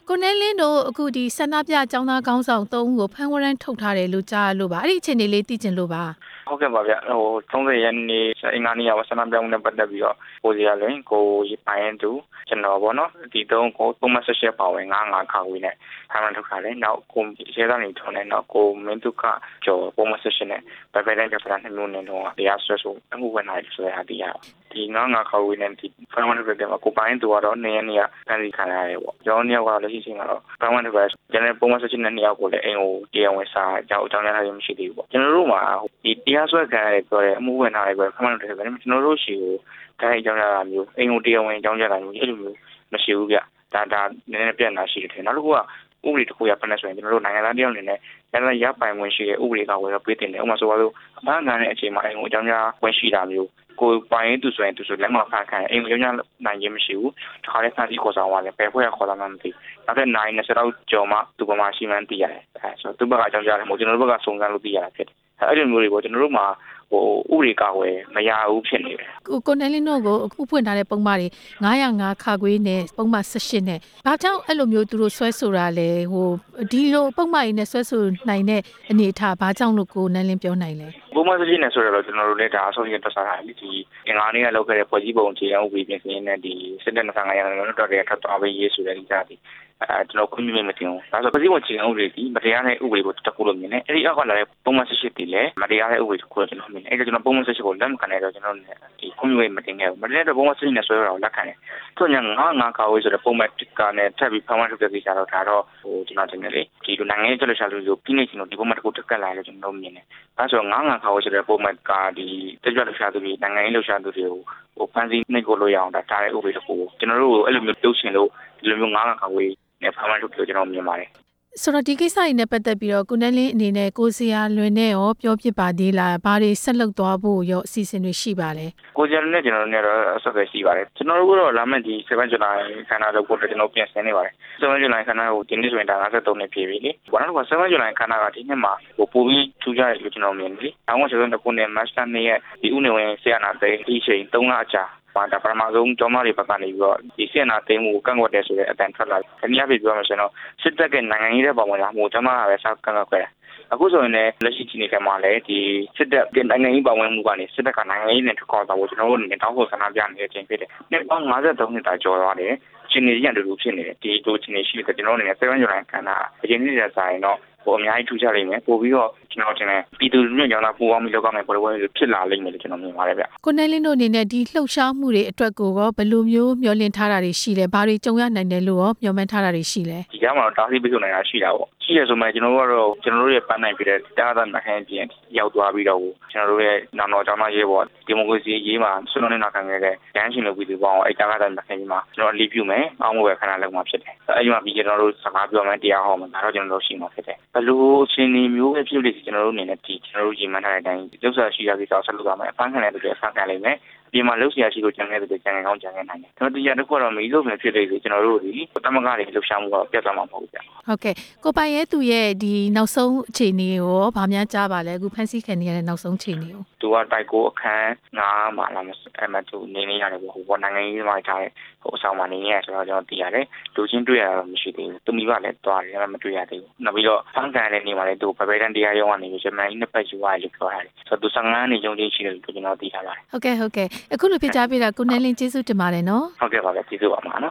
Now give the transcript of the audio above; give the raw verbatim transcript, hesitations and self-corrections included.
ကိုနေလင်းတို့အခုဒီဆန္ဒပြကျောင်းသားခေါင်းဆောင်သုံးဦးကိုဖမ်းဝရမ်းထုတ်ထားတယ်လို့ကြားလို့ပါအဲ့ဒီအခြေအနေလေးသိချင်လို့ပါဟုတ်ကဲ့ပါဗျဟိုသုံးဆယ်ရက်နေ့အင်္ဂါနေ့ကဆန္ဒပြမှုနဲ့ပတ်သက်ပြီးတော့ကိုစီရလွင်ကိုပိုင်သူကျွန်တော်ပေါ့နော်ဒီသုံးကိုပုံမှန်ဆက်ရှက်ပါဝင်ငါးငါးခါဝေးနဲ့ဖမ်းဝရမ်းထုတ်ထားတယ်နောက်ကိုရဲသားနေထုံးနဲ့နောက်ကိုမင်းတုကကျော်ပုံမှန်ဆက်ရှက်နဲ့ဗဗဲတိုင်းကဖမ်းနှမျိုးနဲ့တော့တရားစွဲဆိုအမှုဝင်လာတယ်ဆိုတဲ့အတီးရဒီငါးငါးခါဝေးနဲ့ဒီဖမ်းဝရမ်းထုတ်တယ်မှာကိုပိုင်သူကတော့နေရနေရဖမ်းဆီးခံရတယ်ပေါ့ကျောင်းနှစ်ယောက်ကလက်ရှိချိန်မှာတော့ဖမ်းဝရမ်းထုတ်တယ်ကျွန်တော်ပုံမှန်ဆက်ရှက်နဲ့နှစ်ယောက်ကိုလည်းအိမ်ကိုတရားဝင်စာအကြောင်းအကြောင်းလည်းမရှိသေးဘူးပေါ့ကျွန်တော်တို့မှာဒီတရားစွဲခံရတယ်ပြောတယ်အမှုဝင်လာတယ်ပြောဖမ်းဝရမ်းထုတ်တယ်ကျွန်တော်တို့ရှိကိုတိုင်းအကြောင်းရတာမျိုးအိမ်ကိုတရားဝင်အကြောင်းရတာမျိုးအဲ့လိုမျိုးမရှိဘူးဗျဒါဒါနည်းနည်းပြဿနာရှိတယ်နောက်တစ်ခုကဥပဒေတစ်ခုရဖက်နေဆိုရင်ကျွန်တော်တို့နိုင်ငံသားတယောက်အနေနဲ့ရတဲ့ရပိုင်ဝင်ရှိတဲ့ဥပဒေကဝယ်တော့ပေးတင်တယ်ဥပမာဆိုတော့အမှန်ကန်တဲ့အချိန်မှာအိမ်ကိုအကြောင်းရဝင်ရှိတာမျိုးကိုပိုင်သူဆိုရင်သူဆိုလက်မဖန်ခံအိမ်ကိုကြောင်းနိုင်ခြင်းမရှိဘူးတခါလေးဖန်စီခေါ်ဆောင်သွားတယ်ပဲဖွဲ့ရခေါ်ဆောင်မှမသိနောက်တဲ့နိုင်နဲ့စတော့ကြော်မှသူ့ဘမှာရှိမှန်းသိရတယ်အဲဆိုသူ့ဘက်ကအကြောင်းရတယ်မဟုတ်ကျွန်တော်တို့ဘက်ကစုံစမ်းလို့သိရတာဖြစ်တယ်အဲ့လိုမျိုးတွေကိုကျွန်တော်တို့မှာဟိုဥပဒေကဝယ်မရဘူးဖြစ်နေတယ်ကိုကိုနေလင်းတို့ကိုအခုဖွင့်ထားတဲ့ပုံမှန်တွေငါးရာငါးခါခွေးနဲ့ပုံမှန်၁၈နဲ့ဘာကြောင့်အဲ့လိုမျိုးသူတို့ဆွဲဆိုတာလဲဟိုဒီလိုပုံမှန်ကြီးနဲ့ဆွဲဆိုနိုင်တဲ့အနေအထားဘာကြောင့်လို့ကိုနေလင်းပြောနိုင်လဲပုံမှန်၁၈နဲ့ဆိုတော့ကျွန်တော်တို့လည်းဒါအဆုံးရတက်စားတာလေဒီအင်္ဂါနေ့ကလောက်ခဲ့တဲ့ဖွဲ့စည်းပုံအခြေခံဥပဒေပြင်ဆင်တဲ့ဒီစစ်တပ်နှစ်ဆန်းငါးရာနဲ့တော့တည်းထပ်သွားပြီးရေးဆိုတဲ့ဒီကြားဒီအဲကျွန်တော်ခွင့်ပြုမိမတင်ဘူးဒါဆိုဖွဲ့စည်းပုံအခြေခံဥပဒေဒီမတရားတဲ့ဥပဒေကိုတကူလို့မြင်တယ်အဲ့ဒီအောက်ကလာတဲ့ပုံမှန်၁၈တီလည်းမတရားတဲ့ဥပဒေတကူလို့ကျွန်တော်မြင်တယ်အဲ့ဒါကျွန်တော်ပုံမှန်၁၈ကိုလက်မခံနိုင်တော့ကျွန်တော်ဒီခွင့်ပြုမိမတင်ခဲ့ဘူးမတရားတဲ့ပုံမှန်၁၈နဲ့ဆွဲရအောင်လက်ခံတယ်သူကငါးငါးခါဝေးဆိုတဲ့ပုံမှန်တစ်ကနဲ့ထပ်ပြီးဖမ်းဝရမ်းထုတ်တဲ့ကိစ္စတော့ဒါတော့ဟိုကျွန်တော်တင်တယ်လေဒီလိုနိုင်ငံရေးကြလို့ရှာလို့ဆိုပြီးနေကျွန်တော်ဒီပုံမှန်တကူတက်လာလို့ကျွန်တော်မြင်တယ်အဲဆိုငါးငါးခါဝေးဆိုတဲ့ပုံမှန်ကဒီတက်ကြလို့ရှာသူတွေနိုင်ငံရေးလို့ရှာသူတွေကိုဟိုဖမ်းဆီးနှိပ်ကိုလို့ရအောင်ဒါဒါရဲ့ဥပဒေတကူကျွန်တော်တို့အဲ့လိုမျိုးပြုတ်ရှင်လို့ဒီလိုမျိုးငါးငါးခါဝေးနဲ့ဖမ်းဝရမ်းထုတ်လို့ကျွန်တော်မြင်ပါတယ်ဆိုတော့ဒီကိစ္စတွေနဲ့ပတ်သက်ပြီးတော့ကိုနေလင်းအနေနဲ့ကိုစီယာလွင်နဲ့ရောပြောပြပါသေးလားဘာတွေဆက်လုပ်သွားဖို့ရောအစီအစဉ်တွေရှိပါလဲကိုစီယာလွင်နဲ့ကျွန်တော်တို့နဲ့တော့အဆက်အသွယ်ရှိပါတယ်ကျွန်တော်တို့ကတော့လာမယ့်ဒီseven Julyခန္ဓာလုပ်ဖို့ကျွန်တော်ပြင်ဆင်နေပါတယ်seven Julyခန္ဓာကိုဒီနေ့ဆိုရင်ဒါ၅၃နှစ်ပြည့်ပြီလေဘာလို့လဲဆိုတော့seven Julyခန္ဓာကဒီနှစ်မှာဟိုပိုပြီးထူးခြားတယ်လို့ကျွန်တော်မြင်တယ်။အောင်ကျွန်တော်တို့ခုနှစ် March နေ့ရဲ့ဒီဥနေဝင်ဆီယနာသိန်းဒီချိန်၃လအကြာပါဒါပထမဆုံးကျောင်းသားတွေဘက်ကနေပြီးတော့ဒီဆီယနာသိန်းကိုကန့်ကွက်တယ်ဆိုတဲ့အတန်ထွက်လာတယ်။ဒီနေ့အဖြစ်ပြောမှဆိုတော့စစ်တပ်ကနိုင်ငံရေးတဲ့ပုံမှာဟိုကျောင်းသားကပဲစောက်ကန့်ကွက်ခဲ့တယ်။အခုဆိုရင်လည်းလက်ရှိချိန်ကမှလည်းဒီစစ်တပ်ကနိုင်ငံရေးပါဝင်မှုကနေစစ်တပ်ကနိုင်ငံရေးနဲ့ထခေါ်တော့ကျွန်တော်တို့အနေနဲ့တောင်းဆိုဆန္ဒပြနေတဲ့အချိန်ဖြစ်တယ်။နှစ်ပေါင်း၅၃နှစ်တာကျော်သွားတယ်။ချင်းနေရတူတူဖြစ်နေတယ်ဒီလိုချင်းနေရှိတဲ့ကျွန်တော်အနေနဲ့seven Julyခန္ဓာအရင်နေ့ကျဆိုင်တော့ဟိုအများကြီးထူးခြားလိမ့်မယ်ပို့ပြီးတော့ကျွန်တော်တင်တယ်ပြည်သူလူထုကြောင့်လားပူပေါင်းပြီးလောက်အောင်မယ်ပေါ်ပေါ်ဖြစ်လာလိမ့်မယ်လို့ကျွန်တော်မြင်ပါတယ်ဗျကိုနေလင်းတို့အနေနဲ့ဒီလှုပ်ရှားမှုတွေအတွက်ကိုရောဘယ်လိုမျိုးမျှော်လင့်ထားတာတွေရှိလဲဘာတွေကြုံရနိုင်တယ်လို့ရောမျှော်မှန်းထားတာတွေရှိလဲဒီကမှာတော့တားဆီးပိတ်ဆို့နေတာရှိတာပေါ့ရှိရဆိုမှကျွန်တော်တို့ကတော့ကျွန်တော်တို့ရဲ့ပန်းနိုင်ပြတဲ့တားသားမဟန်ပြင်ရောက်သွားပြီးတော့ကျွန်တော်တို့ရဲ့နာမော်ကျောင်းသားရေးပေါ့ဒီမိုကရေစီရေးမှာဆွေးနွေးနေတာခံခဲ့တဲ့ရန်ရှင်လူပြည်သူပေါင်းအဲ့တားသားမဟန်ကြီးမှာကျွန်တော်အလီပြုမယ်အောင်းမွေခဏလောက်မှာဖြစ်တယ်အဲ့ဒီမှာပြီးကျွန်တော်တို့စကားပြောမယ်တရားဟောမယ်ဒါတော့ကျွန်တော်တို့ရှိမှာဖြစ်တယ်ဘလို့အချင်းဒီမျိုးပဲဖြစ်လို့ကျွန်တော်တို့အနေနဲ့ဒီကျွန်တော်တို့ရင်မှန်းထားတဲ့အတိုင်းရုပ်စာရှိရကိစ္စဆက်လုပ်သွားမယ်အဖမ်းခံတဲ့တွေအဖမ်းခံနိုင်မယ်ဒီမှာလှုပ်ရှားရှိလို့ကြံခဲ့တဲ့ကြံခဲ့ကောင်းကြံခဲ့နိုင်တယ်ကျွန်တော်တရားတစ်ခုတော့မီးလို့ပဲဖြစ်လို့ကျွန်တော်တို့ဒီတမကတွေလှုပ်ရှားမှုတော့ပြတ်သွားမှာမဟုတ်ဘူးဗျဟုတ်ကဲ့ကိုပိုင်ရဲ့သူရဲ့ဒီနောက်ဆုံးအခြေအနေကိုဗာများကြားပါလဲအခုဖန်ဆီးခံနေရတဲ့နောက်ဆုံးအခြေအနေကိုသူကတိုက်ကိုအခန်းငါးမှာလာမအမတူနေနေရတယ်ပေါ့ဟိုနိုင်ငံရေးမှာထားတဲ့ဟိုအဆောင်မှာနေနေရဆိုတော့ကျွန်တော်သိရတယ်လူချင်းတွေ့ရတာမရှိသေးဘူးသူမိဘလည်းတွားတယ်မတွေ့ရသေးဘူးနောက်ပြီးတော့ဖန်ကန်တဲ့နေမှာလည်းသူပပယ်တန်တရားရုံးကနေဂျမန်နှစ်ပတ်ယူရတယ်လို့ပြောရတယ်ဆိုတော့သူ၁၅နှစ်ရုံးချင်းရှိတယ်လို့ကျွန်တော်သိထားပါတယ်ဟုတ်ကဲ့ဟုတ်ကဲ့အခုလိုဖြစ်ကြပြတာကိုနေလင်းကျေးဇူးတင်ပါတယ်နော်ဟုတ်ကဲ့ပါဗျကျေးဇူးပါမှာနော်